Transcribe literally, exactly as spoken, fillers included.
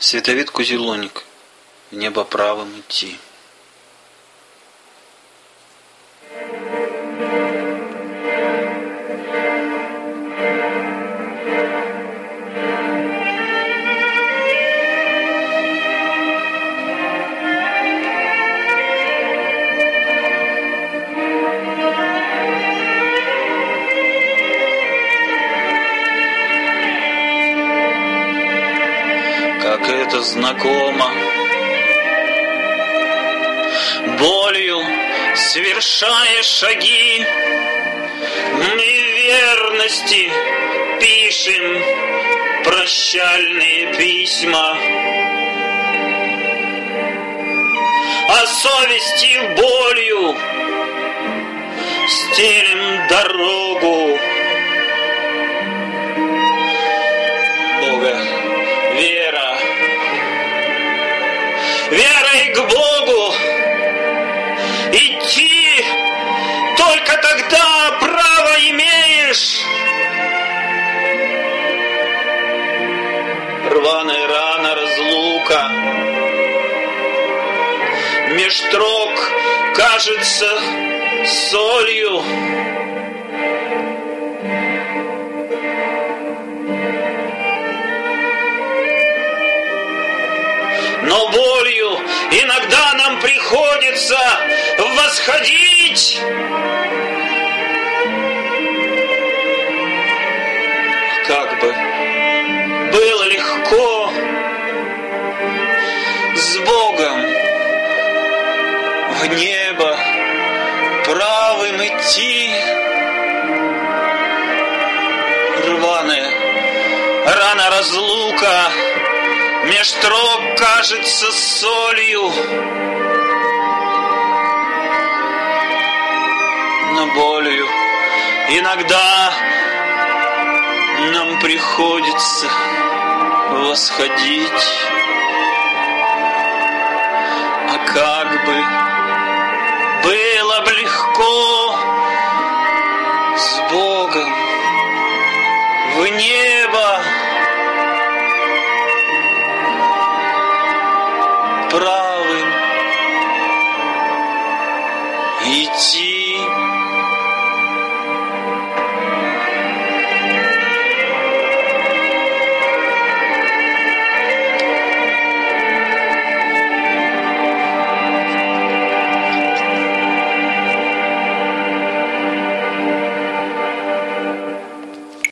Световид Кузелоник. В небо правым идти. Как это знакомо, болью совершая шаги, мы верности пишем прощальные письма, а совести болью стелим дорогу. Бога вера, верой к Богу идти, только тогда право имеешь. Рваная рана разлука, меж строк кажется солью. Но болью иногда нам приходится восходить. Как бы было легко с Богом в небо правым идти. Рваная рана разлука, меж строк кажется солью, но болью иногда нам приходится восходить. А как бы